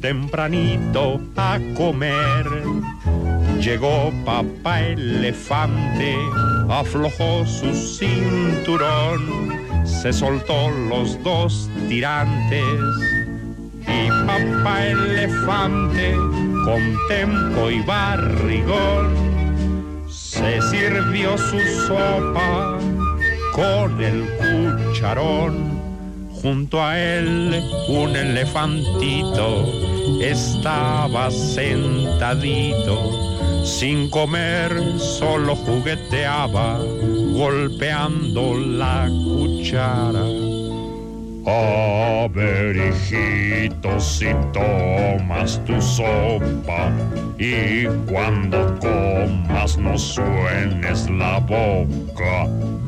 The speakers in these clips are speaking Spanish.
tempranito a comer. Llegó papá elefante, aflojó su cinturón, se soltó los dos tirantes. Y papá elefante, con tempo y barrigón, se sirvió su sopa con el cucharón. Junto a él un elefantito estaba sentadito, sin comer solo jugueteaba, golpeando la cuchara. A ver, hijito, si tomas tu sopa y cuando comas no suenes la boca.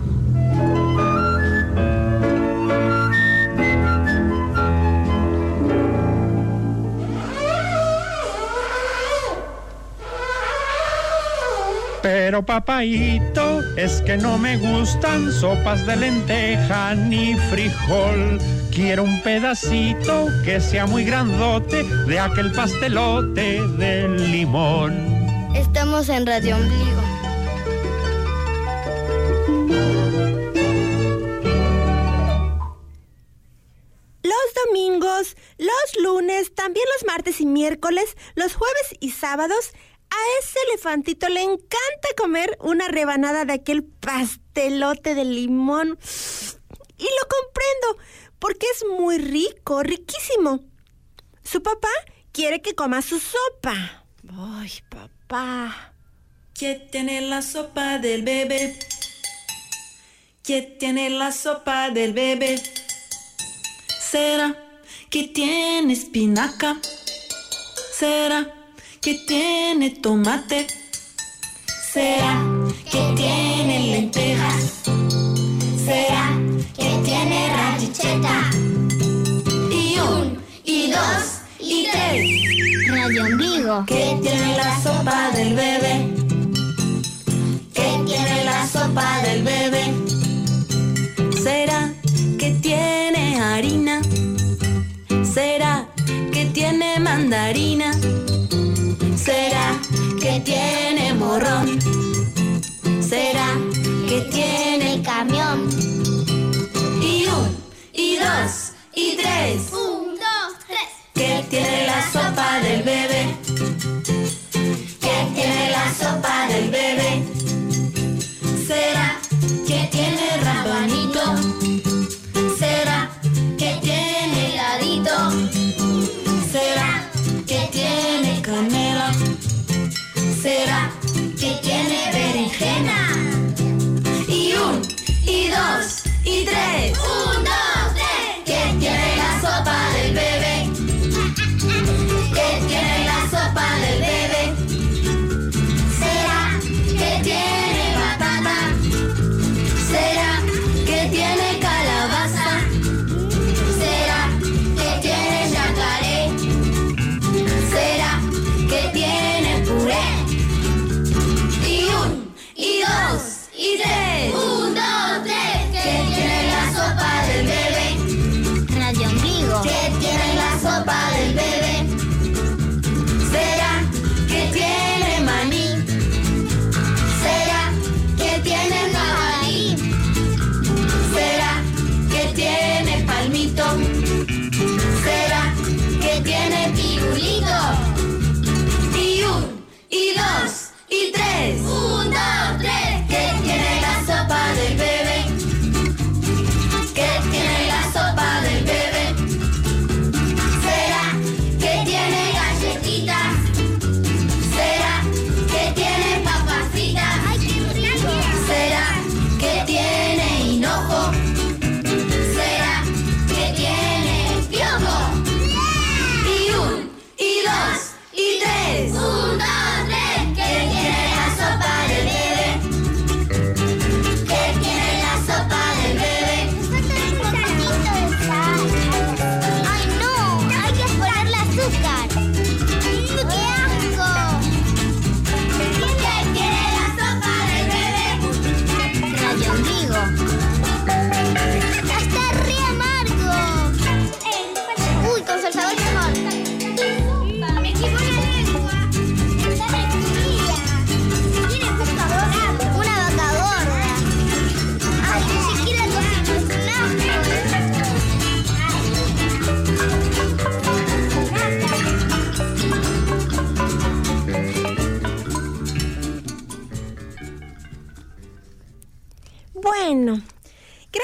Pero papaíto, es que no me gustan sopas de lenteja ni frijol. Quiero un pedacito que sea muy grandote de aquel pastelote de limón. Estamos en Radio Ombligo. Los domingos, los lunes, también los martes y miércoles, los jueves y sábados, a ese elefantito le encanta comer una rebanada de aquel pastelote de limón. Y lo comprendo, porque es muy rico, riquísimo. Su papá quiere que coma su sopa. ¡Ay, papá! ¿Quién tiene la sopa del bebé? ¿Quién tiene la sopa del bebé? ¿Será que tiene espinaca? ¿Será que tiene tomate? ¿Será que tiene lentejas? ¿Será que tiene rancheta? Y 1, y 2, y 3. Radio Ombligo. ¿Qué tiene la sopa del bebé? ¿Qué tiene la sopa del bebé? ¿Será que tiene harina? ¿Será que tiene mandarina? ¿Será que tiene morrón? ¿Será que tiene camión? Y 1, y 2, y 3. 1, 2, 3. ¿Qué tiene la sopa del bebé? ¿Qué tiene la sopa del bebé? ¿Será que tiene rabanito? ¿Será que tiene heladito? ¿Será que tiene canela? ¿Será que tiene berenjena? Y 1, y 2, y 3. 1, 2, 3. ¿Qué tiene la sopa del bebé? ¿Qué tiene la sopa del bebé? ¿Será que tiene batata? ¿Será que tiene calabaza? ¿Será que tiene yacaré? ¿Será que tiene puré? Y 1, y 2, y 3. 1, 2, 3. ¿Qué tiene la sopa del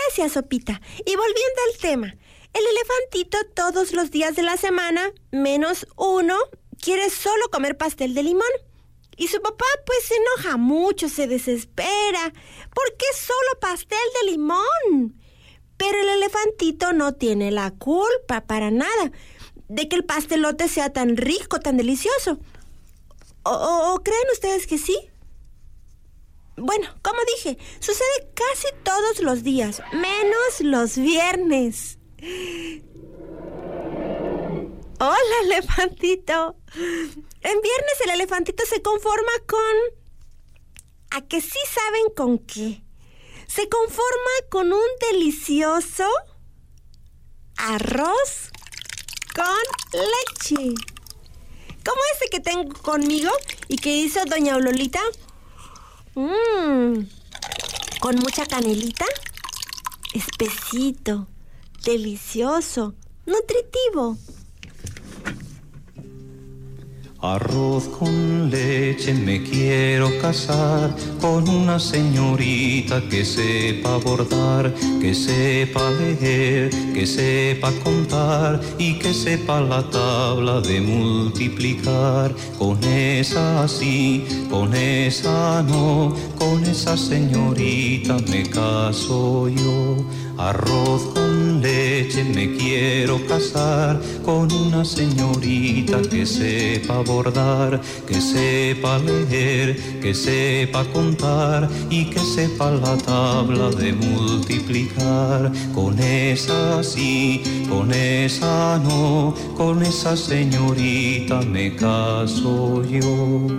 Gracias, Sopita. Y volviendo al tema, el elefantito todos los días de la semana, menos uno, quiere solo comer pastel de limón. Y su papá pues se enoja mucho, se desespera. ¿Por qué solo pastel de limón? Pero el elefantito no tiene la culpa para nada de que el pastelote sea tan rico, tan delicioso. ¿O creen ustedes que sí? Bueno, como dije, sucede casi todos los días, menos los viernes. Hola, elefantito. En viernes el elefantito se conforma con... ¿A que sí saben con qué? Se conforma con un delicioso arroz con leche. Como este que tengo conmigo y que hizo doña Aulolita. Con mucha canelita. Espesito, delicioso, nutritivo. Arroz con leche, me quiero casar con una señorita que sepa bordar, que sepa leer, que sepa contar y que sepa la tabla de multiplicar. Con esa sí, con esa no, con esa señorita me caso yo. Arroz con leche, me quiero casar con una señorita que sepa bordar, que sepa leer, que sepa contar y que sepa la tabla de multiplicar. Con esa sí, con esa no, con esa señorita me caso yo.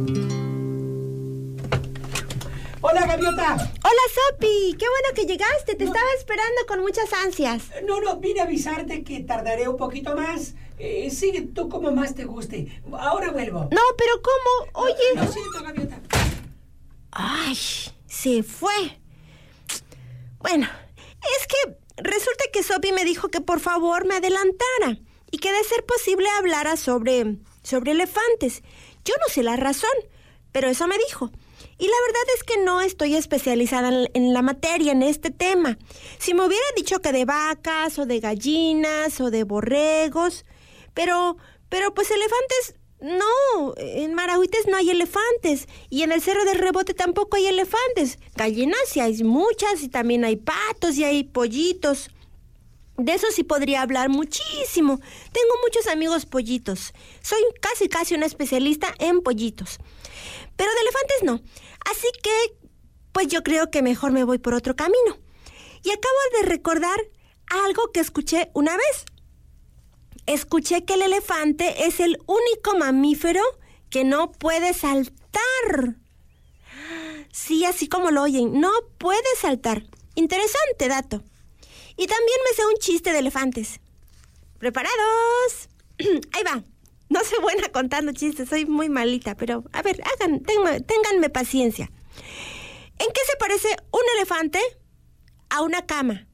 ¡Hola, Gaviota! Hola, Sopi. Qué bueno que llegaste. Te estaba esperando con muchas ansias. No, vine a avisarte que tardaré un poquito más. Sigue tú como más te guste. Ahora vuelvo. No, pero ¿cómo? Oye... Lo siento, Gaviota. Ay, se fue. Bueno, es que resulta que Sopi me dijo que por favor me adelantara y que de ser posible hablara sobre elefantes. Yo no sé la razón, pero eso me dijo. Y la verdad es que no estoy especializada en la materia, en este tema. Si me hubiera dicho que de vacas, o de gallinas, o de borregos... Pero pues elefantes... No, en Marahuites no hay elefantes. Y en el Cerro del Rebote tampoco hay elefantes. Gallinas sí hay muchas, y también hay patos, y hay pollitos. De eso sí podría hablar muchísimo. Tengo muchos amigos pollitos. Soy casi una especialista en pollitos. Pero de elefantes no. Así que, pues yo creo que mejor me voy por otro camino. Y acabo de recordar algo que escuché una vez. Escuché que el elefante es el único mamífero que no puede saltar. Sí, así como lo oyen, no puede saltar. Interesante dato. Y también me sé un chiste de elefantes. ¿Preparados? Ahí va. No soy buena contando chistes, soy muy malita, pero a ver, ténganme paciencia. ¿En qué se parece un elefante a una cama?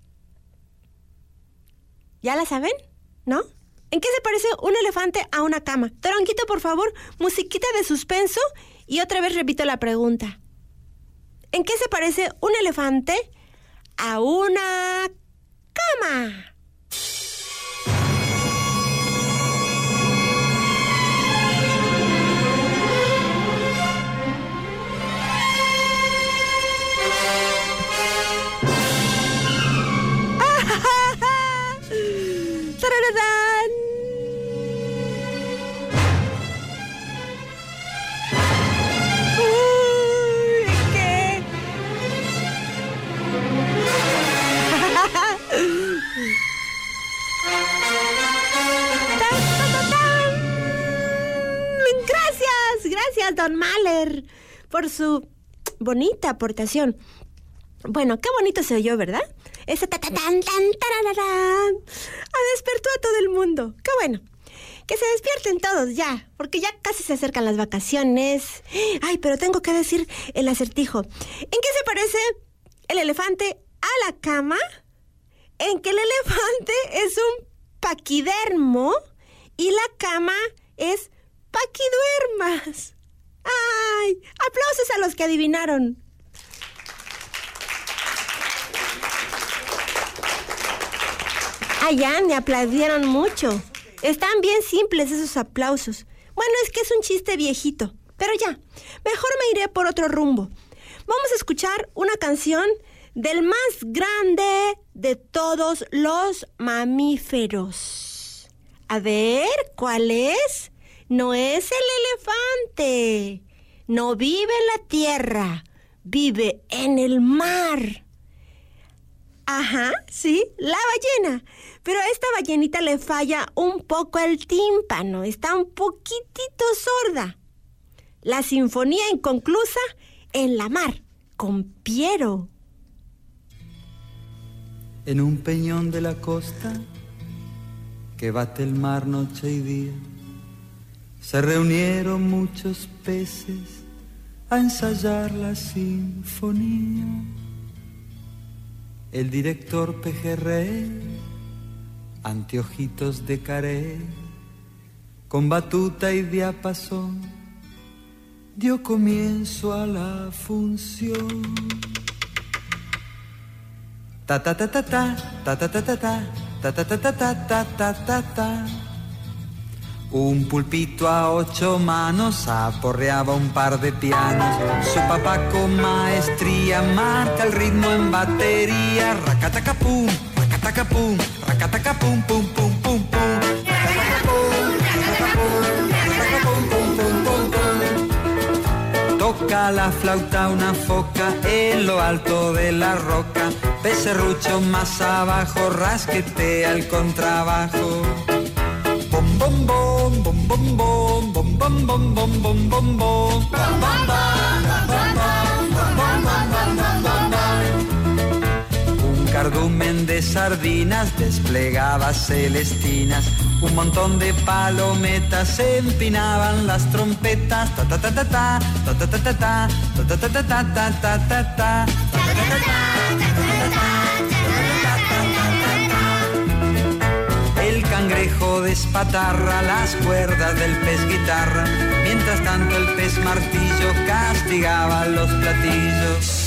¿Ya la saben? ¿No? ¿En qué se parece un elefante a una cama? Toronquito, por favor, musiquita de suspenso y otra vez repito la pregunta. ¿En qué se parece un elefante a una cama? ¡Tararán! ¡Uy! ¿Qué? Gracias, don Mahler, por su bonita aportación. Bueno, qué bonito se oyó, ¿verdad? Ese ta-ta-tan-tan-tarararán. Despertó a todo el mundo. Qué bueno. Que se despierten todos ya, porque ya casi se acercan las vacaciones. Ay, pero tengo que decir el acertijo. ¿En qué se parece el elefante a la cama? En que el elefante es un paquidermo y la cama es paquiduermas. ¡Ay! ¡Aplausos a los que adivinaron! Ah, ya, me aplaudieron mucho. Están bien simples esos aplausos. Bueno, es que es un chiste viejito. Pero ya, mejor me iré por otro rumbo. Vamos a escuchar una canción del más grande de todos los mamíferos. A ver, ¿cuál es? No es el elefante. No vive en la tierra. Vive en el mar. Ajá, sí, la ballena. Pero a esta ballenita le falla un poco el tímpano. Está un poquitito sorda. La sinfonía inconclusa en la mar, con Piero. En un peñón de la costa, que bate el mar noche y día, se reunieron muchos peces a ensayar la sinfonía. El director pejerrey, anteojitos de carey, con batuta y diapasón, dio comienzo a la función. Ta ta ta ta ta, ta ta ta ta ta, ta ta ta ta ta ta ta ta. Un pulpito a 8 manos aporreaba un par de pianos. Su papá con maestría marca el ritmo en batería. Racatacapum, racatacapum, racatacapum, pum pum pum pum. Toca la flauta una foca en lo alto de la roca. Pez serrucho más abajo rasquetea el contrabajo. Bom bom bom bom bom bom bom bom bom bom bom bom bom. Un cardumen de sardinas desplegaba celestinas. Un montón de palometas empinaban las trompetas. Ta ta ta ta ta, ta ta ta ta ta, ta ta ta ta ta ta ta ta. El cangrejo despatarra las cuerdas del pez guitarra. Mientras tanto el pez martillo castigaba los platillos.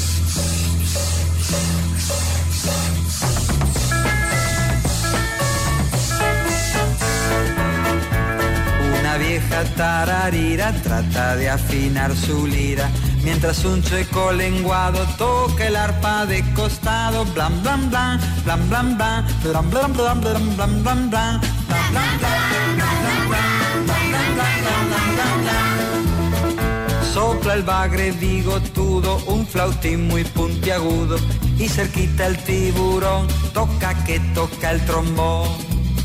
Una vieja tararira trata de afinar su lira, mientras un chueco lenguado toca el arpa de costado. Blam blam blam, blam blam blam, blam blam blam, blam blam blam, blam blam blam. Sopla el bagre bigotudo, un flautín muy puntiagudo, y cerquita el tiburón toca que toca el trombón.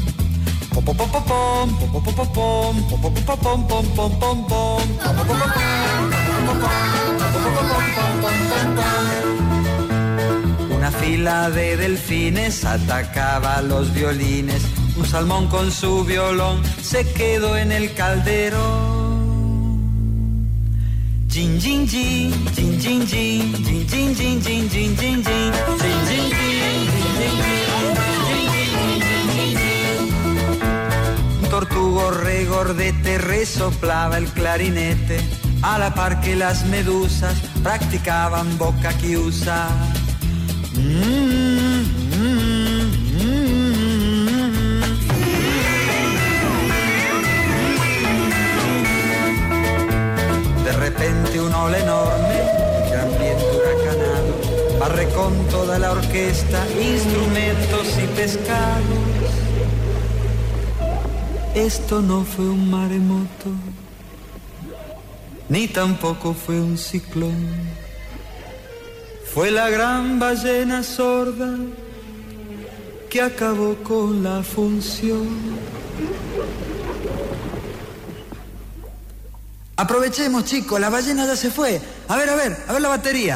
Una fila de delfines atacaba los violines. Un salmón con su violón se quedó en el calderón. Jin jin jin, jin jin jin, jin jin jin, jin jin jin, jin jin jin. Tortugo regordete resoplaba el clarinete, a la par que las medusas practicaban boca chiusa. De repente un ola enorme, gran viento huracanado, barre con toda la orquesta, instrumentos y pescados. Esto no fue un maremoto, ni tampoco fue un ciclón. Fue la gran ballena sorda que acabó con la función. Aprovechemos, chicos, la ballena ya se fue. A ver la batería.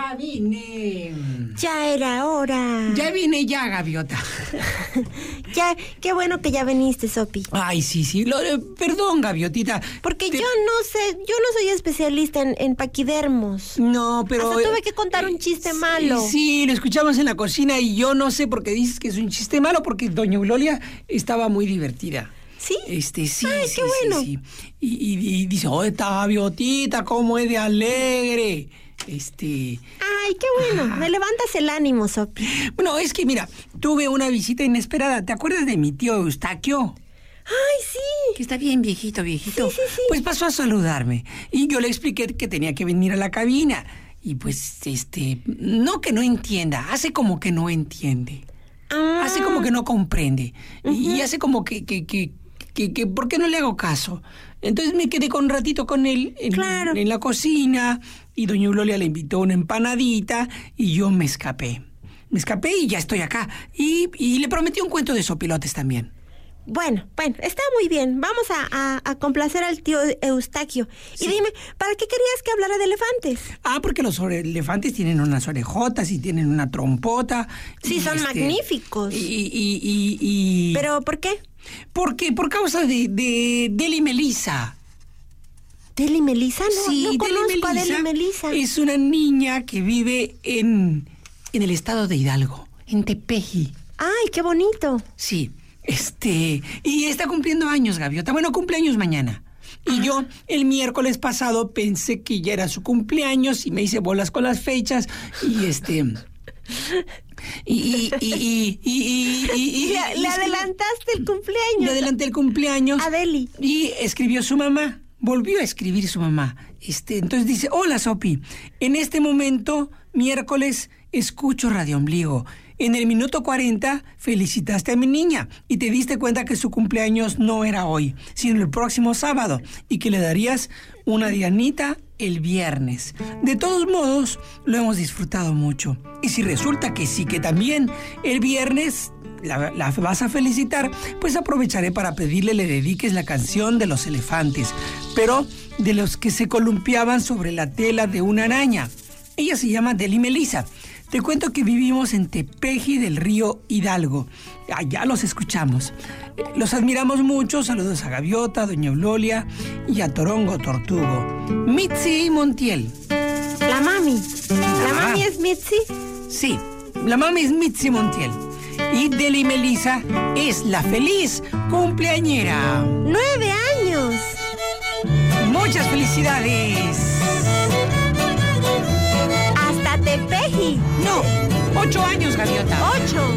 Ya vine. Ya era hora. Ya vine ya, gaviota. Ya, qué bueno que ya viniste, Sopi. Ay, sí. Perdón, gaviotita. Porque yo no soy especialista en paquidermos. No, pero... Hasta tuve que contar un chiste malo. Sí, lo escuchamos en la cocina y yo no sé por qué dices que es un chiste malo, porque doña Eulalia estaba muy divertida. ¿Sí? Sí. Ay, qué bueno. Sí. Y dice, esta gaviotita, cómo es de alegre. Ay, qué bueno. Me levantas el ánimo, Sopi. Bueno, es que mira, tuve una visita inesperada. ¿Te acuerdas de mi tío Eustaquio? Ay, sí. Que está bien viejito. Sí. Pues pasó a saludarme. Y yo le expliqué que tenía que venir a la cabina. Y pues, no que no entienda, hace como que no entiende. Hace como que no comprende. Y hace como que ¿por qué no le hago caso? Entonces me quedé con un ratito con él en la cocina y doña Eulalia le invitó una empanadita y yo me escapé. Y ya estoy acá. Y le prometí un cuento de sopilotes también. Bueno, está muy bien. Vamos a complacer al tío Eustaquio. Sí. Y dime, ¿para qué querías que hablara de elefantes? Porque los elefantes tienen unas orejotas y tienen una trompota. Sí, son magníficos. Y... ¿Pero por qué? Porque por causa de Deli Melissa. ¿Deli Melissa? No conozco a Deli Melissa. Es una niña que vive en el estado de Hidalgo, en Tepeji. ¡Ay, qué bonito! Sí, y está cumpliendo años, gaviota. Bueno, cumpleaños mañana. Y yo el miércoles pasado pensé que ya era su cumpleaños y me hice bolas con las fechas Le adelantaste el cumpleaños. Le adelanté el cumpleaños. A Deli. Y escribió su mamá. Volvió a escribir su mamá. Entonces dice, hola, Sopi. En este momento, miércoles, escucho Radio Ombligo. En el minuto 40 felicitaste a mi niña y te diste cuenta que su cumpleaños no era hoy, sino el próximo sábado y que le darías una dianita el viernes. De todos modos, lo hemos disfrutado mucho. Y si resulta que sí, que también el viernes la vas a felicitar, pues aprovecharé para pedirle le dediques la canción de los elefantes, pero de los que se columpiaban sobre la tela de una araña. Ella se llama Deli Melissa. Te cuento que vivimos en Tepeji del río Hidalgo. Allá los escuchamos. Los admiramos mucho. Saludos a Gaviota, doña Eulalia y a Torongo Tortugo. Mitzi Montiel. La mami. ¿La mami es Mitzi? Sí, la mami es Mitzi Montiel. Y Deli Melissa es la feliz cumpleañera. 9 años. Muchas felicidades. Hasta Tepeji. No, 8 años, Gaviota. 8.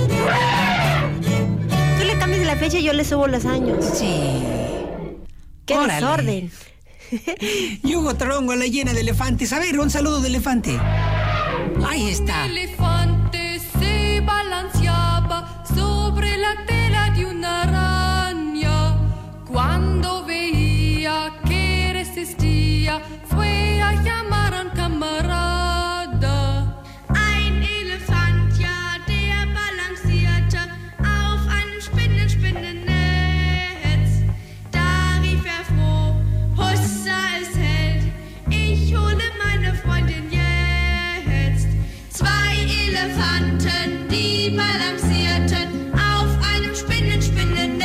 Tú le cambias la fecha y yo le subo los años. Sí. ¡Qué desorden! Y Hugo Torongo, la llena de elefantes. A ver, un saludo de elefante. Ahí está. Un elefante se balanceaba sobre la tela de una araña. Cuando veía que resistía, fue a llamar a un camarada. Ein Elefant, ja, der balancierte auf einem Spinnennetz. Da rief froh, Hussa, es hält, ich hole meine Freundin jetzt. 2 Elefanten, die balancierten auf einem Spinnennetz.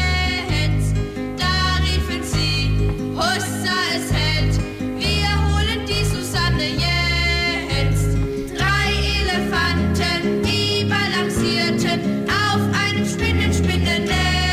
Da riefen sie, Hussa, es hält, wir holen die Susanne jetzt. 3 Elefanten, die balancierten auf einem Spinnennetz.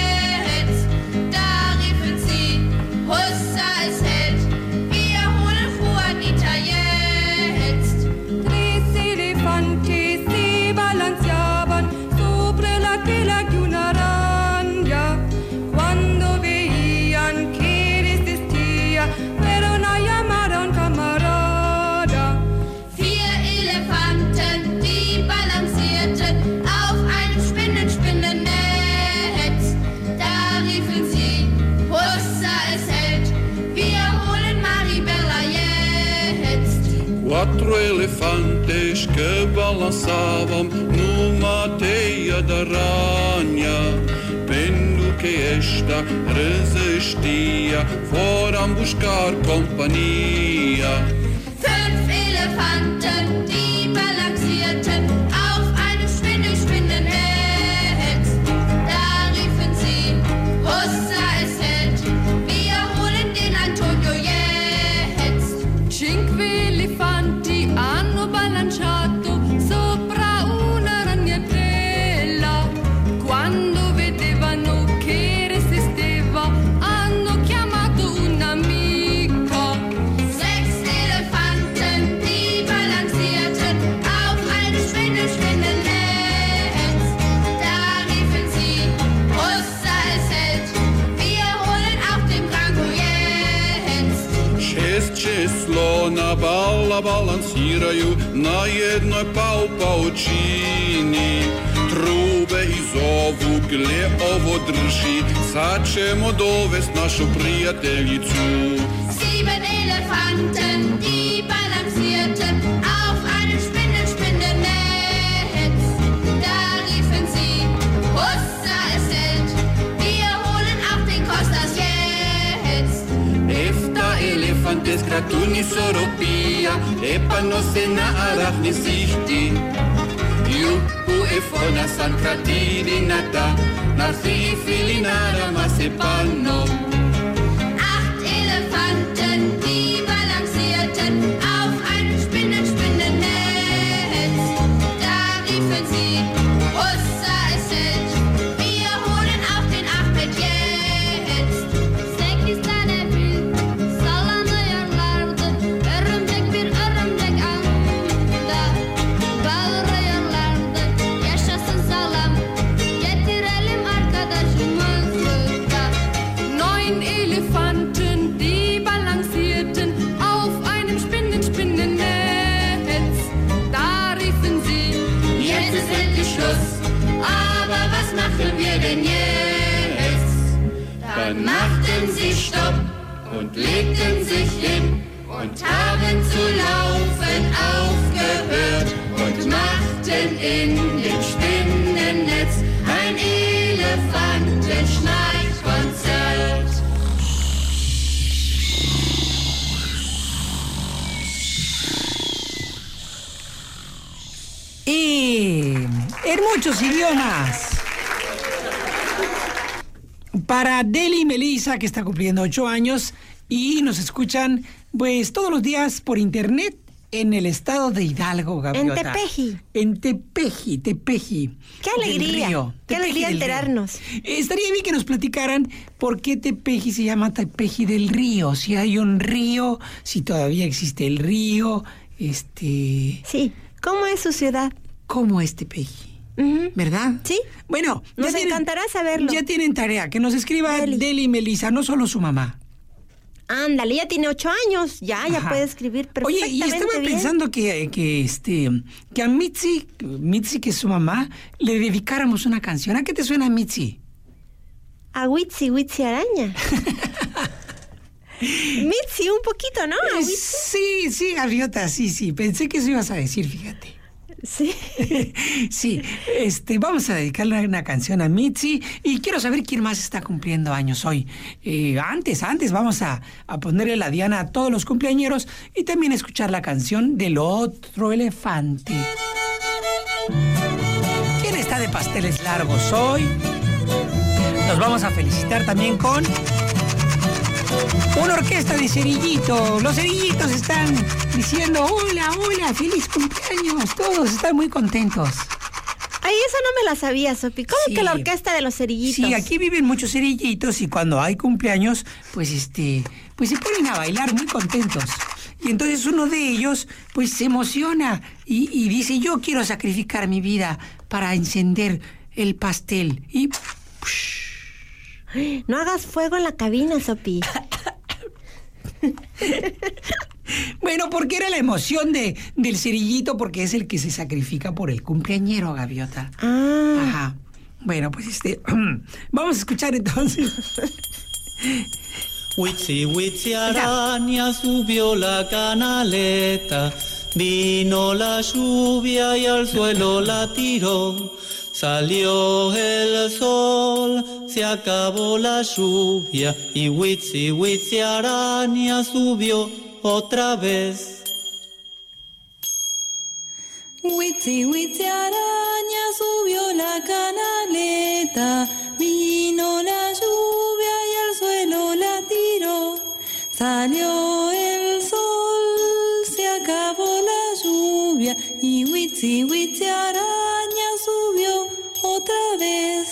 Da riefen sie, Hussa, es hält, wir holen Juanita jetzt. 3 elefantes se balanceaban sobre la tela de una araña. Cuando veían que resistía, fueron a llamar a un camarada. 4 Elefanten, die balancierten auf einem Spinnennetz. Da riefen sie, Hussa, es hält, wir holen Maribella jetzt. 4 elefantes que balançavam numa teia de aranha. Vendo que esta resistia, foram buscar companhia. 5 Elefanten, je slona, balansiraju na jednoj paučini. Trube i zovu, gle ovo drži, sad ćemo dovest našu prijateljicu. 7 Elefanten, die balancierten auf einem Spinnennetz. Da riefen sie, Hussa, es hält, wir holen auch den Kostas jetzt. Efta elefantes kratuni soropia, epanose na arachni sihti. Juhu efona san kratini nata, narcifilinara masepano. 8 Elefanten, die balancierten auf einem Spinnennetz. Da riefen sie, Hussa, es hält, wir holen auch den Ahmed jetzt. 8 tanefil sallanıyorlardı, örümcek bir örümcek ağında. Bağırıyorlardı, yaşasın salam, getirelim arkadaşımızı da. 9 Elefanten, die balancierten auf einem Spinnennetz. Da riefen sie, Jetzt ist endlich Schluss, aber was machen wir denn jetzt? Dann machten sie Stopp und legten sich hin und haben zu laufen aufgehört und machten in dem Spinnennetz ein Elefantenschnarchkonzert. Y en muchos idiomas. Para Deli Melissa, que está cumpliendo 8 años y nos escuchan pues todos los días por internet en el estado de Hidalgo, Gaviota. En Tepeji. En Tepeji. ¡Qué alegría! Del río. ¡Qué alegría Tepeji del enterarnos! Río. Estaría bien que nos platicaran por qué Tepeji se llama Tepeji del Río. Si hay un río, si todavía existe el río, Sí, ¿cómo es su ciudad? ¿Cómo es Tepeji? Ujú. ¿Verdad? Sí. Bueno, ya Nos encantará saberlo. Ya tienen tarea, que nos escriba Deli Melissa, no solo su mamá. Ándale, ya tiene 8 años, ya Ajá. puede escribir Oye, perfectamente y estaba bien. pensando que a Mitzi, que es su mamá, le dedicáramos una canción. ¿A qué te suena Mitzi? A Witsi Araña. Mitzi, un poquito, ¿no? A Witsi. Sí, Gaviota, sí. Pensé que eso ibas a decir, fíjate. Sí. Sí, vamos a dedicarle una canción a Mitzi y quiero saber quién más está cumpliendo años hoy. Antes vamos a ponerle la diana a todos los cumpleañeros y también escuchar la canción del otro elefante. ¿Quién está de pasteles largos hoy? Nos vamos a felicitar también con una orquesta de cerillito. Los cerillitos están diciendo hola, feliz cumpleaños. Todos están muy contentos. Ay, eso no me la sabía, Sopi. ¿Cómo Sí. que la orquesta de los cerillitos? Sí, aquí viven muchos cerillitos y cuando hay cumpleaños, pues se ponen a bailar muy contentos. Y entonces uno de ellos, pues se emociona y dice, yo quiero sacrificar mi vida para encender el pastel. Y no hagas fuego en la cabina, Sopi. bueno, porque era la emoción del cerillito, porque es el que se sacrifica por el cumpleañero, Gaviota. Ah. Ajá. Bueno, pues vamos a escuchar entonces. Witsi araña subió la canaleta, vino la lluvia y al suelo la tiró. Salió el sol, se acabó la lluvia y Witsi araña subió otra vez. Witsi araña subió la canaleta, vino la lluvia y al suelo la tiró. Salió el sol, se acabó la lluvia y Witsi araña subió otra vez.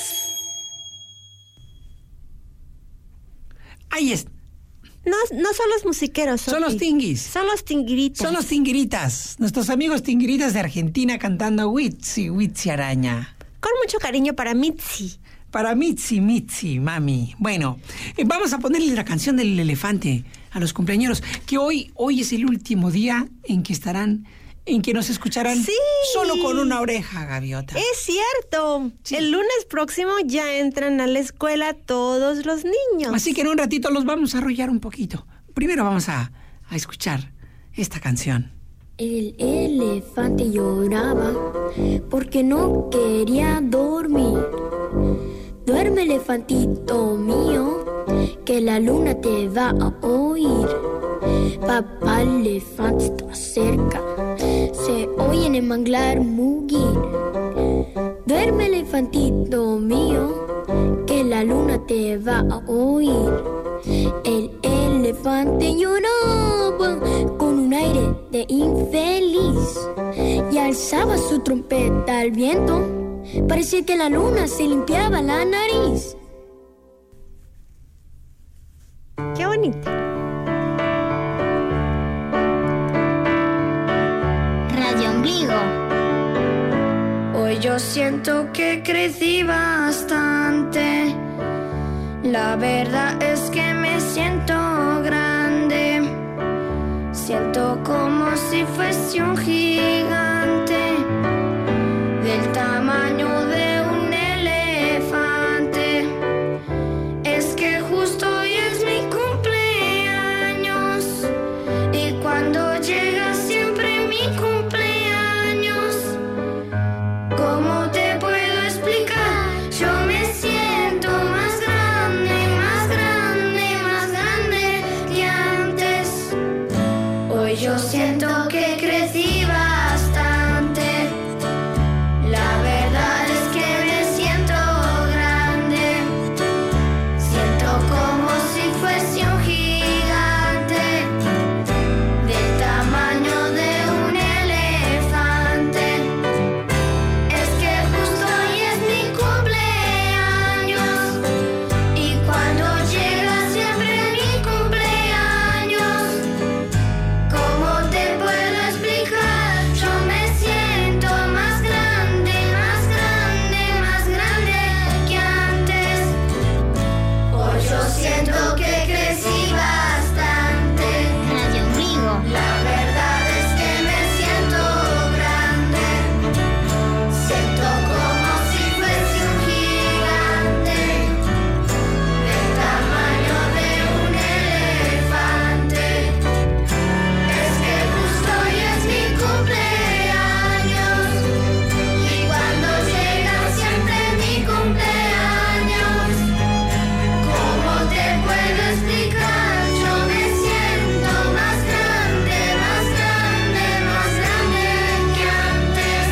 Ahí está. No son los musiqueros, Sopi. Son los tinguis. Son los tinguiritas. Son los tinguiritas. Nuestros amigos tinguiritas de Argentina cantando Witsi araña. Con mucho cariño para Mitzi. Para Mitzi, mami. Bueno, vamos a ponerle la canción del elefante a los cumpleañeros, que hoy es el último día en que nos escucharán solo con una oreja, Gaviota. Es cierto. Sí. El lunes próximo ya entran a la escuela todos los niños. Así que en un ratito los vamos a arrullar un poquito. Primero vamos a escuchar esta canción. El elefante lloraba porque no quería dormir. Duerme, elefantito mío, que la luna te va a oír. Papá elefante está cerca, se oye en el manglar mugir. Duerme, elefantito mío, que la luna te va a oír. El elefante lloraba con un aire de infeliz y alzaba su trompeta al viento. Parecía que la luna se limpiaba la nariz. ¡Qué bonito! Radio Ombligo. Hoy yo siento que crecí bastante. La verdad es que me siento grande. Siento como si fuese un gigante, del tamaño de un elefante. Es que justo hoy es mi cumpleaños, y cuando llega siempre mi cumpleaños, ¿cómo te puedo explicar? Yo me siento más grande, más grande, más grande que antes. Hoy yo siento que crecí bastante. La verdad es que me siento grande. Siento como si fuese un gigante, del tamaño de un elefante. Es que justo hoy es mi cumpleaños, y cuando llega siempre mi cumpleaños, ¿cómo te puedo explicar? Yo me siento más grande, más grande, más grande que antes. Hoy yo siento que crecí bastante. Radio Ombligo. La verdad es que me siento grande. Siento como si fuese un gigante, del tamaño de un elefante. Es que justo hoy es mi cumpleaños, y cuando llega siempre mi cumpleaños, ¿cómo te puedo explicar? Yo me siento más grande, más grande, más grande que antes.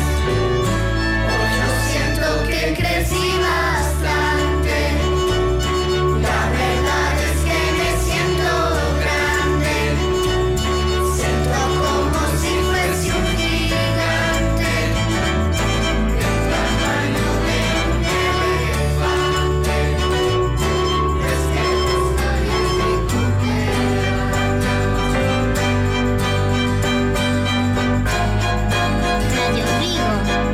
Hoy yo siento que crecí bastante. La verdad es que me siento grande. Siento como si fuese un gigante, del tamaño de un elefante. Es que justo hoy es mi cumpleaños. Radio Ombligo.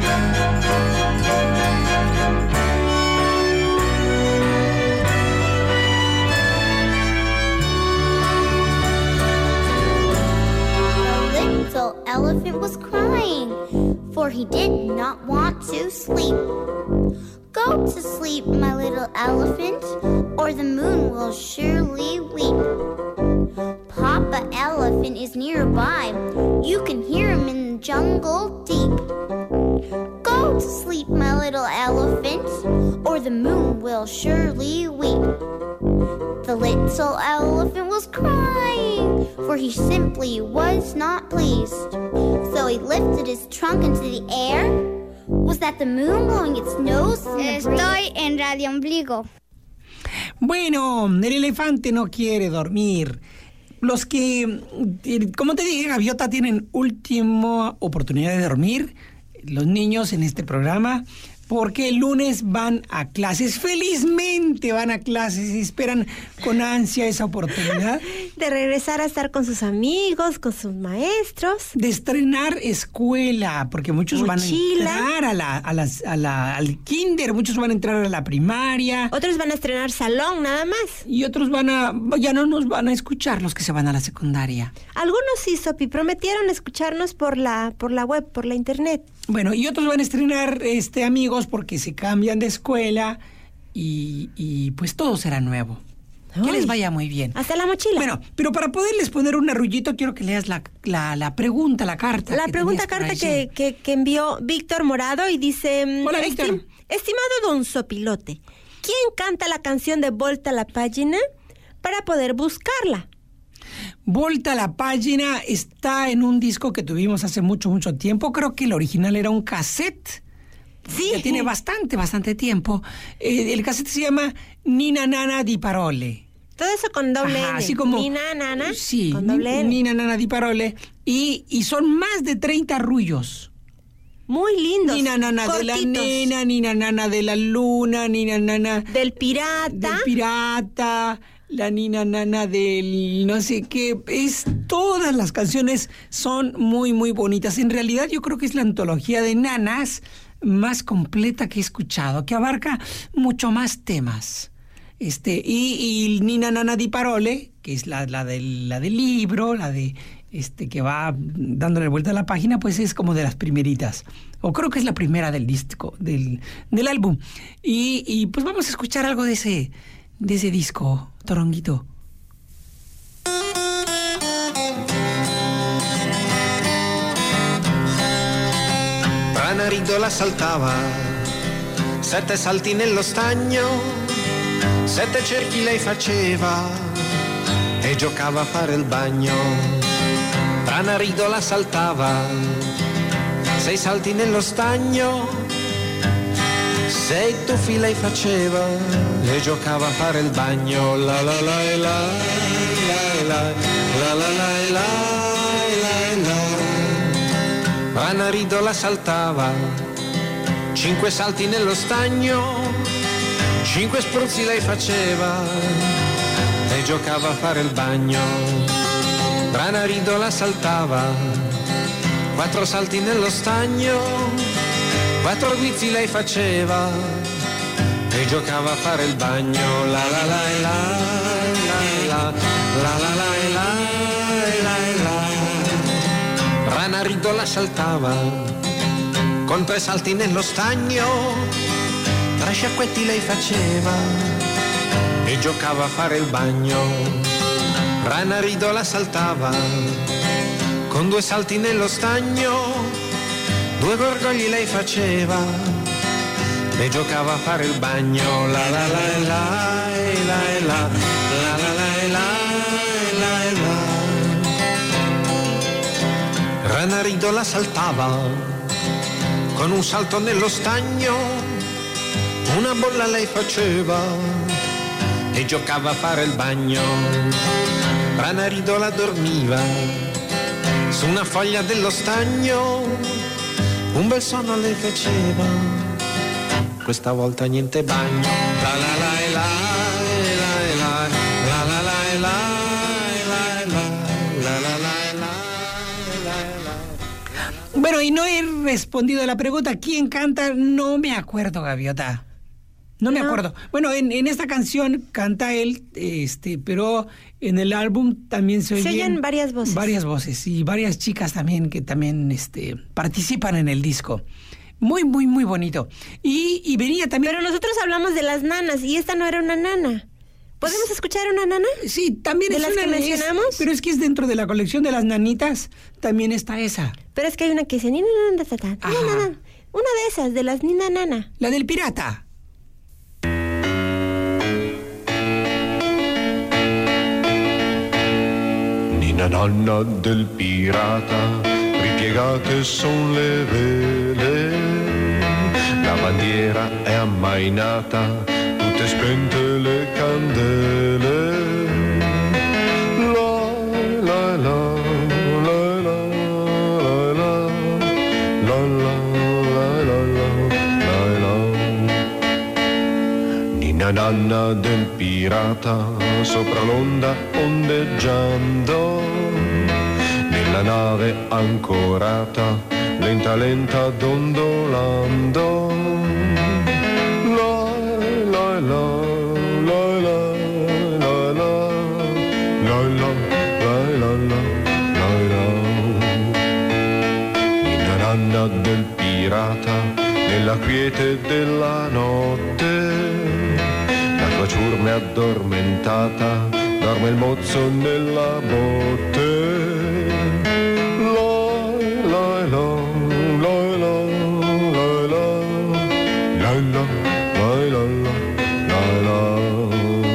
The little elephant was crying, for he did not want to sleep. Go to sleep, my little elephant, or the moon will surely weep. Papa Elephant is nearby. You can hear him in the jungle deep. Go to sleep, my little elephant, or the moon will surely weep. The little elephant was crying, for he simply was not pleased. So he lifted his trunk into the air. Was that the moon blowing its nose in the breeze? Estoy en Radio Ombligo. Bueno, el elefante no quiere dormir. Los que, como te dije, Gaviota, tienen última oportunidad de dormir. Los niños en este programa porque el lunes van a clases. Felizmente van a clases y esperan con ansia esa oportunidad. De regresar a estar con sus amigos, con sus maestros. De estrenar escuela, porque muchos Mochila. van a entrar al kinder, muchos van a entrar a la primaria. Otros van a estrenar salón, nada más. Y otros ya no nos van a escuchar los que se van a la secundaria. Algunos sí, Sopi, prometieron escucharnos por la web, por la internet. Bueno, y otros van a estrenar amigos porque se cambian de escuela y pues todo será nuevo. Que les vaya muy bien. Hasta la mochila. Bueno, pero para poderles poner un arrullito, quiero que leas la pregunta, la carta. La pregunta carta que envió Víctor Morado y dice... Hola, Víctor. Estimado don Sopilote, ¿quién canta la canción de Volta a la Página para poder buscarla? Volta a la Página está en un disco que tuvimos hace mucho, mucho tiempo. Creo que el original era un cassette. Sí. Que tiene bastante tiempo. El cassette se llama Nina Nana di Parole. Todo eso con doble N. Así como... Nina Nana. Sí, con doble N. Nina Nana di Parole. Y son más de 30 arrullos. Muy lindos. Nina Nana cortitos. de la nena, Nina Nana de la luna, Nina Nana... Del pirata. La Nina Nana del no sé qué. Todas las canciones son muy, muy bonitas. En realidad yo creo que es la antología de nanas más completa que he escuchado, que abarca mucho más temas. Y Nina Nana di Parole, que es la del libro, la de que va dándole vuelta a la página, pues es como de las primeritas. O creo que es la primera del disco, del álbum. Y pues vamos a escuchar algo de ese disco, Toronguito. Rana Ridola saltava, 7 salti nello stagno, 7 cerchi lei faceva e giocava a fare il bagno. Rana Ridola saltava, 6 salti nello stagno, 6 tuffi lei faceva e giocava a fare il bagno. La la la la la la la la la la la. Rana Ridola saltava, 5 salti nello stagno, 5 spruzzi lei faceva e giocava a fare il bagno. Rana Ridola saltava, 4 salti nello stagno, 4 guizzi lei faceva e giocava a fare il bagno. La la la la la la la la la la la. Rana Ridola saltava, con 3 salti nello stagno, 3 sciacquetti lei faceva e giocava a fare il bagno. Rana Ridola saltava, con 2 salti nello stagno, 2 gorgogli lei faceva e giocava a fare il bagno. La la la la la la la la la la la. Rana Ridola saltava, con un salto nello stagno, una bolla lei faceva e giocava a fare il bagno. Rana Ridola dormiva su una foglia dello stagno, un bel sonno lei faceva, questa volta niente bagno. La la la la la la la la la la la la la. Bueno, y no he respondido a la pregunta, ¿quién canta? No me acuerdo, Gaviota. No me acuerdo. Bueno, en esta canción canta él, pero en el álbum también se oyen varias voces. Varias voces y varias chicas también que también participan en el disco. Muy, muy, muy bonito. Y venía también... Pero nosotros hablamos de las nanas y esta no era una nana. ¿Podemos escuchar una nana? Sí, también ¿De es las una que mencionamos? pero es que es dentro de la colección de las nanitas, también está esa. Pero es que hay una que dice Nina Nana, una de esas, de las Nina Nana. La del pirata. Nina Nana del pirata, ripiegate son le vele, la bandiera è ammainata, tutte spente le candele. La la la la la la la la la la la la la. nanna del pirata sopra l'onda ondeggiando, nella nave ancorata, lenta lenta dondolando. La la la la la la la la la la la. Ninna nanna del pirata nella quiete della notte, la tua ciurma è addormentata, dorme il mozzo nella botte. La la la la la la la la la la la.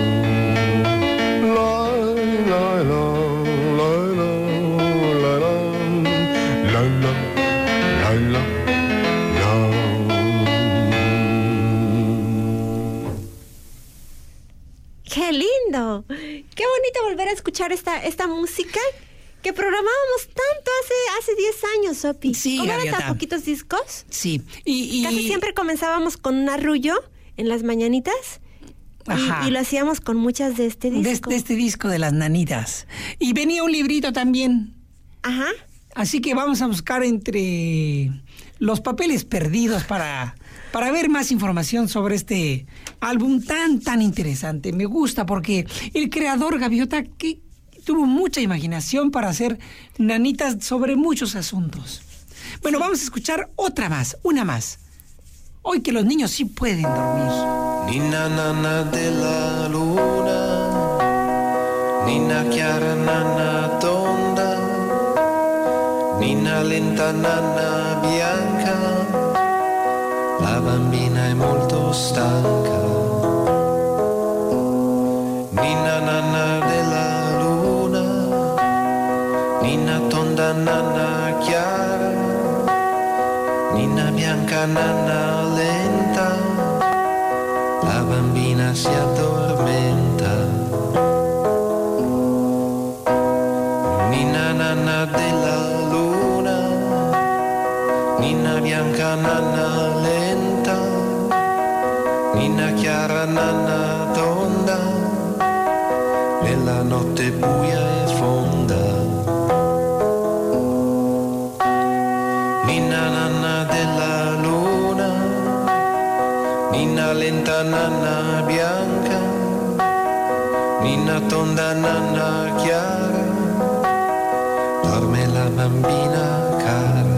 ¡Qué lindo! ¡Qué bonito volver a escuchar esta música que programábamos tanto hace 10 años, Sopi! Sí, ¿Cómo eran Gaviota. tan poquitos discos? Sí. Casi siempre comenzábamos con un arrullo en las mañanitas. Ajá. Y lo hacíamos con muchas de este disco. De este disco de las nanitas. Y venía un librito también. Ajá. Así que vamos a buscar entre los papeles perdidos para ver más información sobre este álbum tan interesante. Me gusta porque el creador, Gaviota, que tuvo mucha imaginación para hacer nanitas sobre muchos asuntos. Bueno, vamos a escuchar una más. Hoy que los niños sí pueden dormir. Ninna nanna della luna, ninna chiara nanna tonda, ninna lenta nanna bianca, la bambina è molto stanca. Ninna nanna della luna, ninna tonda nanna chiara, ninna bianca nanna lenta, la bambina si addormenta. Ninna nanna della luna, ninna bianca nanna lenta, ninna chiara nanna tonda, nella notte buia e fonda. Ninna nanna della luna, ninna lenta nanna bianca, ninna tonda nanna chiara, dorme la bambina cara.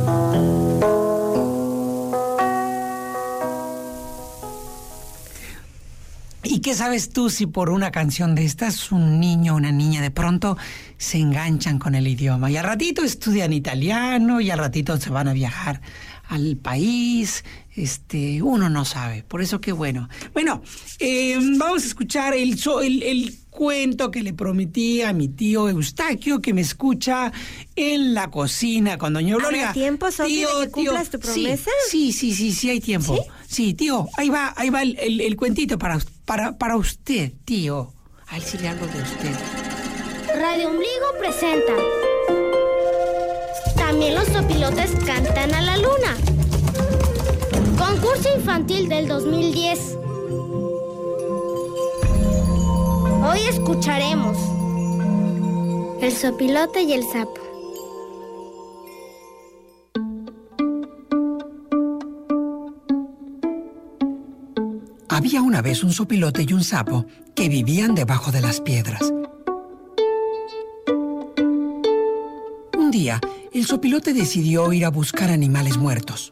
¿Y qué sabes tú si por una canción de estas un niño o una niña de pronto se enganchan con el idioma? Y al ratito estudian italiano y al ratito se van a viajar al país. Uno no sabe. Por eso qué bueno. Bueno, vamos a escuchar el cuento que le prometí a mi tío Eustaquio, que me escucha en la cocina con doña Gloria. ¿Hay tiempo, Sofi, de que cumplas tu promesa? Sí, hay tiempo. Sí, tío, ahí va el cuentito para usted, tío. A él sí le hablo de usted. Radio Ombligo presenta. También los sopilotes cantan a la luna. Concurso infantil del 2010. Hoy escucharemos El sopilote y el sapo. Había una vez un sopilote y un sapo que vivían debajo de las piedras. Un día, el sopilote decidió ir a buscar animales muertos.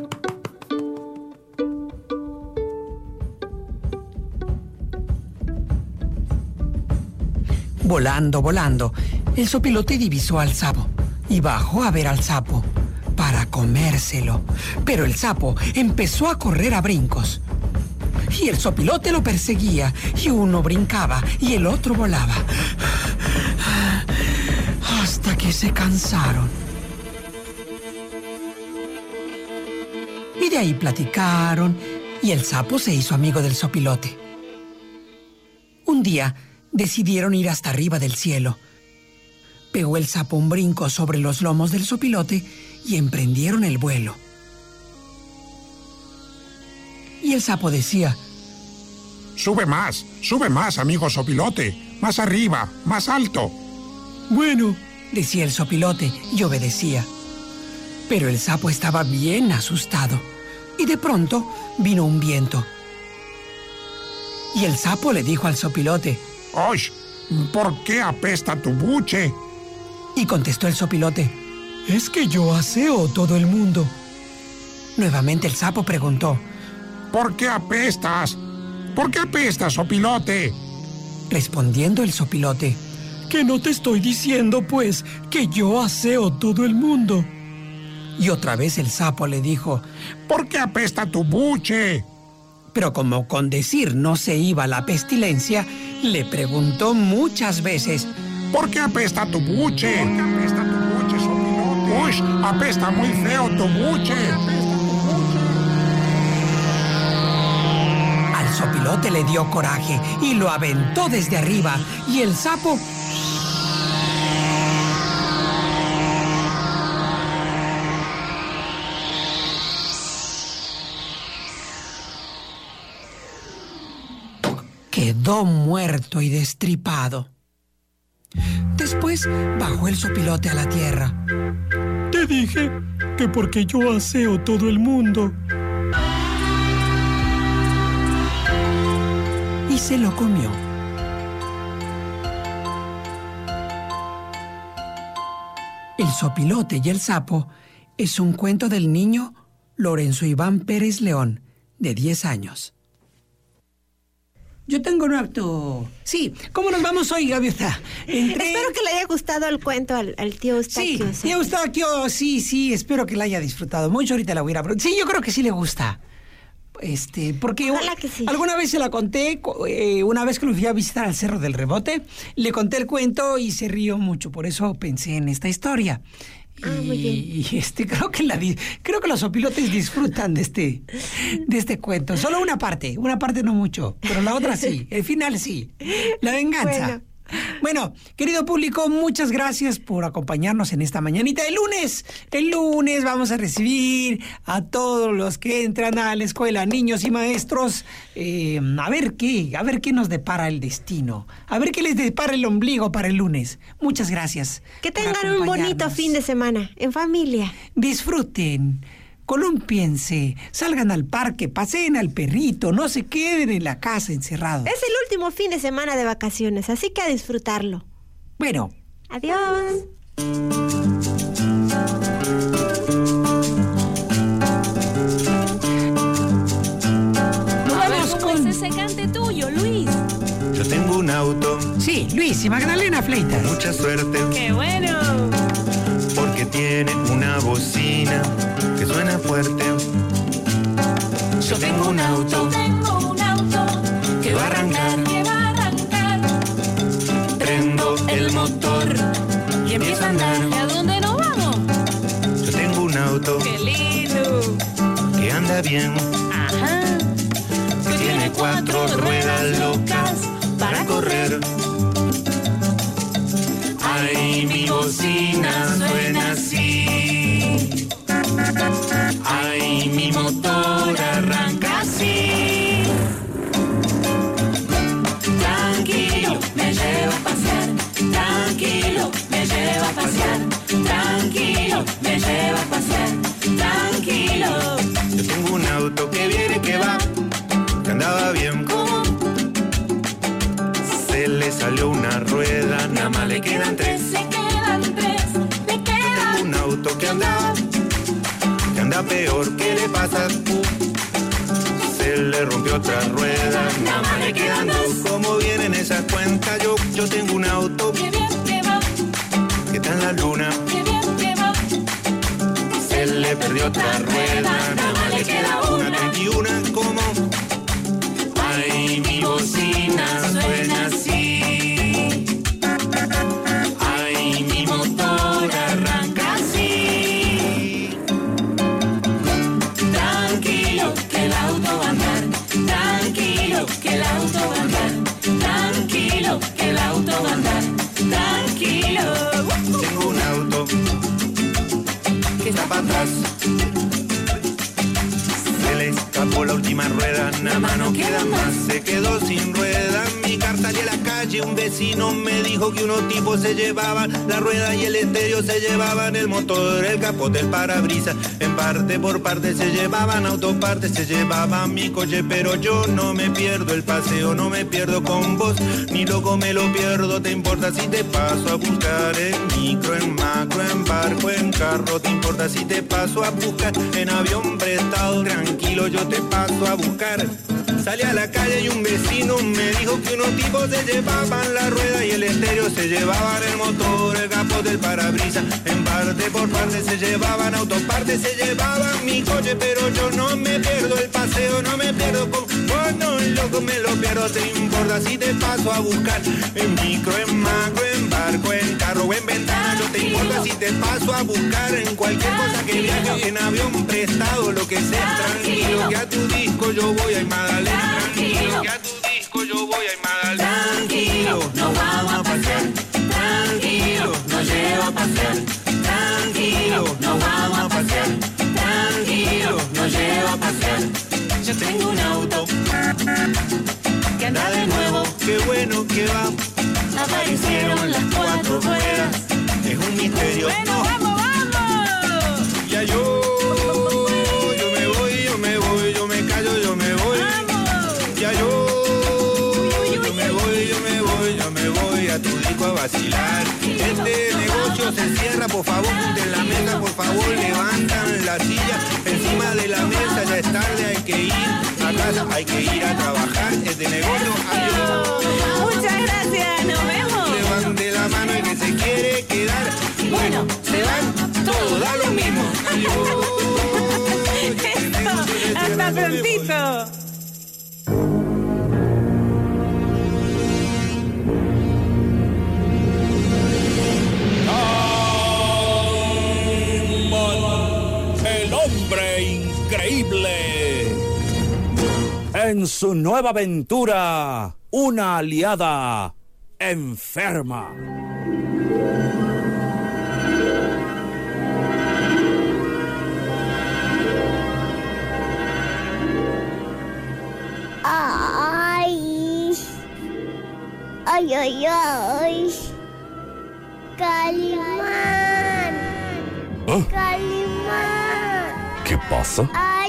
Volando, el sopilote divisó al sapo y bajó a ver al sapo para comérselo. Pero el sapo empezó a correr a brincos. Y el sopilote lo perseguía, y uno brincaba y el otro volaba. Hasta que se cansaron. Y de ahí platicaron, y el sapo se hizo amigo del sopilote. Un día decidieron ir hasta arriba del cielo. Pegó el sapo un brinco sobre los lomos del sopilote y emprendieron el vuelo. Y el sapo decía: Sube más, amigo sopilote. Más arriba, más alto. Bueno, decía el sopilote y obedecía. Pero el sapo estaba bien asustado. Y de pronto vino un viento. Y el sapo le dijo al sopilote: ¡Osh! ¿Por qué apesta tu buche? Y contestó el sopilote: es que yo aseo todo el mundo. Nuevamente el sapo preguntó: ¿por qué apestas? ¿Por qué apestas, sopilote? Respondiendo el sopilote: que no te estoy diciendo, pues, que yo aseo todo el mundo. Y otra vez el sapo le dijo: ¿por qué apesta tu buche? Pero como con decir no se iba la pestilencia, le preguntó muchas veces: ¿por qué apesta tu buche? ¿Por qué apesta tu buche, sopilote? ¡Uy! Apesta muy feo tu buche. Al sopilote le dio coraje y lo aventó desde arriba, y el sapo quedó muerto y destripado. Después bajó el sopilote a la tierra. Te dije que porque yo aseo todo el mundo. Y se lo comió. El sopilote y el sapo es un cuento del niño Lorenzo Iván Pérez León, de 10 años. Yo tengo un acto. Sí, ¿cómo nos vamos hoy, Gaviota? Espero que le haya gustado el cuento al tío Eustaquio. Sí, tío Eustaquio, sí, espero que la haya disfrutado mucho. Ahorita la voy a ir a... Sí, yo creo que sí le gusta. Porque ojalá que sí. Alguna vez se la conté, una vez que lo fui a visitar al Cerro del Rebote, le conté el cuento y se rió mucho, por eso pensé en esta historia. Muy bien. Y creo que los sopilotes disfrutan de este cuento. Solo una parte no mucho, pero la otra sí, el final sí. La venganza. Bueno, querido público, muchas gracias por acompañarnos en esta mañanita. El lunes vamos a recibir a todos los que entran a la escuela, niños y maestros, a ver qué nos depara el destino, a ver qué les depara el ombligo para el lunes. Muchas gracias. Que tengan un bonito fin de semana, en familia. Disfruten. Colúmpiense, salgan al parque, paseen al perrito, no se queden en la casa encerrados. Es el último fin de semana de vacaciones, así que a disfrutarlo. Bueno. Adiós. Vamos con ese cante tuyo, Luis. Yo tengo un auto. Sí, Luis y Magdalena Fleitas. Mucha suerte. ¡Qué bueno! Porque tiene una bocina que suena fuerte. Yo tengo un auto que va a arrancar. Prendo el motor y empiezo a andar. ¿Y a dónde nos vamos? Yo tengo un auto. ¡Qué lindo! Que anda bien. Ajá. Que tiene 4 ruedas locas para correr. Ay, mi bocina suena así. Ay, mi motor arranca así. Tranquilo, me lleva a pasear. Tranquilo, me lleva a pasear. Tranquilo, me lleva a pasear. Tranquilo. Yo tengo un auto que viene y que va, que andaba bien. ¿Cómo? Se le salió una rueda, nada más le quedan 3. Le quedan 3, le quedan. Yo tengo un auto que anda peor. ¿Qué le pasa? Se le rompió otra rueda, nada más le quedan 2. ¿Cómo vienen esas cuentas? Yo tengo un auto ¡Qué bien que va! que está en la luna. ¡Qué bien que va! Se le perdió otra rueda, nada más le queda una. 31, ¿cómo? Ay, mi bocina suena así. Ay, mi motor arranca así. Tranquilo, que el auto va a andar. Tranquilo, que el auto va a andar. Tranquilo, que el auto va a andar. Tranquilo. Tengo un auto que está para atrás. la última rueda, nada más no queda más, se quedó sin rueda. Mi car salí a la calle, un vecino me dijo que unos tipos se llevaban la rueda y el estéreo, se llevaban el motor, el capote, el parabrisas, en parte por parte se llevaban autopartes, se llevaban mi coche, pero yo no me pierdo el paseo, no me pierdo con vos, ni loco me lo pierdo. ¿Te importa si te paso a buscar en micro, en macro, en barco, en carro? ¿Te importa si te paso a buscar en avión prestado? Tranquilo, yo te paso a buscar. Salí a la calle y un vecino me dijo que unos tipos se llevaban la rueda y el estéreo, se llevaban el motor, el capote, el parabrisas, en parte por parte se llevaban autopartes, se llevaban mi coche, pero yo no me pierdo el paseo, no me pierdo con vos, no, loco me lo pierdo. ¿Te importa si te paso a buscar en micro, en macro, en barco, en carro o en ventana? No te importa si te paso a buscar en cualquier cosa que viaje, en avión prestado, lo que sea. Tranquilo, que a tu disco yo voy a Magdalena. Tranquilo, que a tu disco yo voy a Magdalena. Tranquilo, nos vamos a pasear. Tranquilo, nos lleva a pasear. Tranquilo, nos vamos a pasear. Tranquilo, nos lleva a pasear. Yo tengo un auto que anda de nuevo, qué bueno que va. Aparecieron las 4 ruedas, es un misterio. Bueno, vamos, vamos. Ya yo me voy, yo me callo, yo me voy. Ya yo me voy a tu disco a vacilar. Este negocio se cierra, por favor, junten la mesa, por favor, levantan la silla encima de la mesa, ya es tarde, hay que ir a casa, hay que ir a trabajar. Este negocio, adiós. Muchas gracias, nos vemos. Levante la mano el que se quiere quedar. Bueno, se van todos, da lo mismo. Adiós. Hasta prontito. El hombre increíble. En su nueva aventura, una aliada enferma. Ay. Calimán. ¿Ah? Calimán. ¿Qué pasa?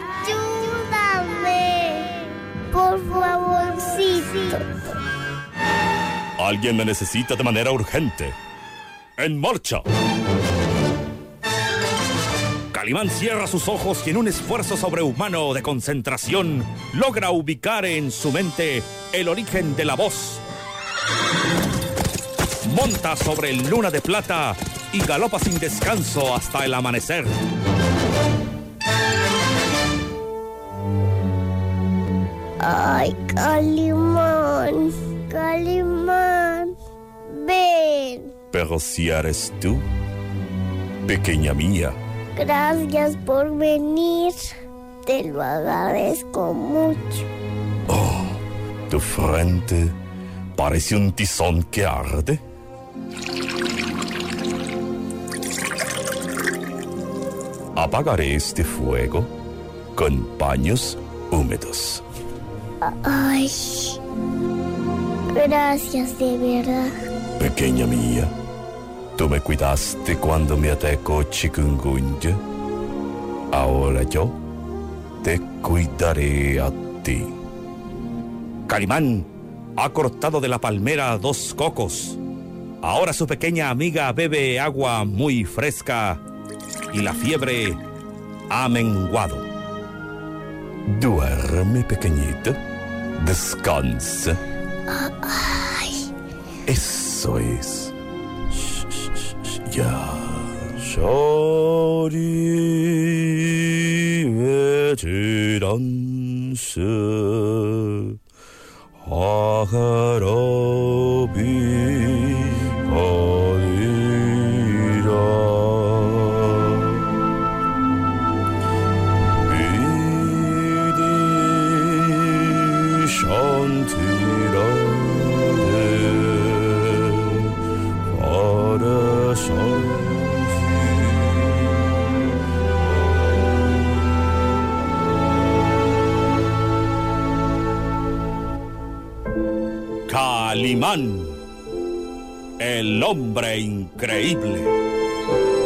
Ayúdame. Por favorcito. Alguien me necesita de manera urgente. ¡En marcha! Calimán cierra sus ojos y en un esfuerzo sobrehumano de concentración logra ubicar en su mente el origen de la voz. Monta sobre el Luna de Plata y galopa sin descanso hasta el amanecer. Ay, Calimán, ven. Pero si eres tú, pequeña mía. Gracias por venir, te lo agradezco mucho. Oh, tu frente parece un tizón que arde. Apagaré este fuego con paños húmedos. Ay, gracias de verdad. Pequeña mía, tú me cuidaste cuando me atacó chikungunya. Ahora yo te cuidaré a ti. Calimán ha cortado de la palmera 2 cocos. Ahora su pequeña amiga bebe agua muy fresca y la fiebre ha menguado. Duerme, pequeñita. Descansa. Ay. Eso es. Ya. Shori veteranse. Hagarobi Hadira. Vidi Shantirade Parashanti. Calimán, el hombre increíble.